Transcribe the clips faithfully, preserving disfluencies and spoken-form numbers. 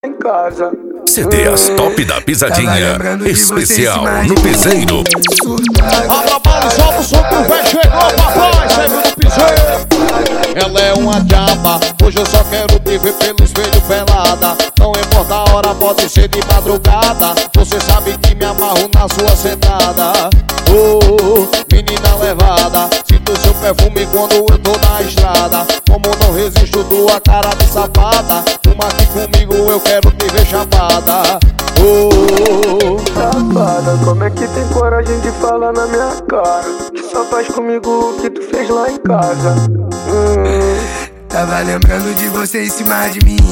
em casa. C Ds Top da Pisadinha, especial no Piseiro. Abra a bala e solta o som que o véi chegou, papai, sempre no piseiro. Ela é uma diaba, hoje eu só quero te ver pelo espelho pelada. Não importa a hora, pode ser de madrugada. Você sabe que me amarro na sua sentada. Oh, menina levada, sinto seu perfume quando eu tô na estrada. Como não resisto tua cara de safada. Fuma aqui comigo, eu quero te ver chapada. Oh, safada, como é que tem coragem de falar na minha cara? Que só faz comigo o que tu fez lá em casa. hum. Tava lembrando de você em cima de mim.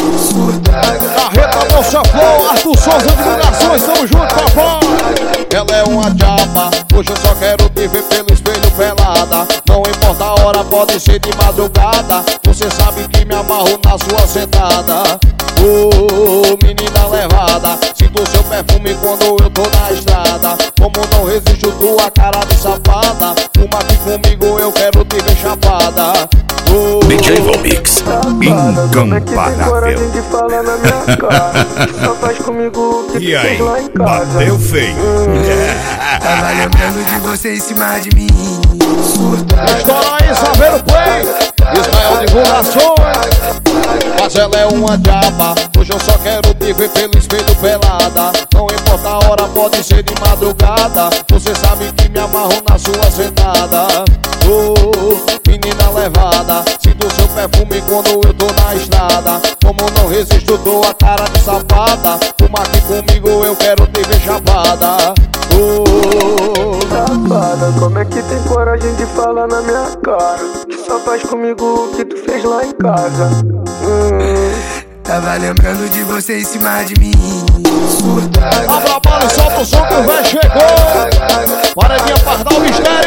Carreta Moça Flor, Arthur Souza Divulgações, tamo junto, papai. Ela é uma diaba, hoje eu só quero te ver pelo espelho pelada. Não importa a hora, pode ser de madrugada. Você sabe que me amarro na sua sentada. Oh, menina levada, sinto seu perfume quando eu tô na estrada. Como não resisto tua cara de safada. Fuma aqui comigo, eu quero te ver chapada. Oh, D J Volmix, incomparável. Coragem de falar na minha cara. Que só faz comigo o que tu E aí, fez lá em casa. bateu feio. Tava lembrando de você em cima de mim. estoura aí, Saveiro Play, Israel Divulgações. Mas ela é uma diaba, hoje eu só quero te ver pelo espelho pelada. Não importa a hora, pode ser de madrugada. Você sabe que me amarro na sua sentada. Oh, menina levada, sinto seu perfume quando eu tô na estrada. Como não resisto tua cara de safada. Fuma aqui comigo, eu quero te ver chapada. Oh, Safada, como é que tem coragem de falar na minha cara? Que só faz comigo o que tu fez lá em casa. hum. Tava lembrando de você em cima de mim. abra a bala e solta o som que o véi chegou. Paredinha Pardal Mistério.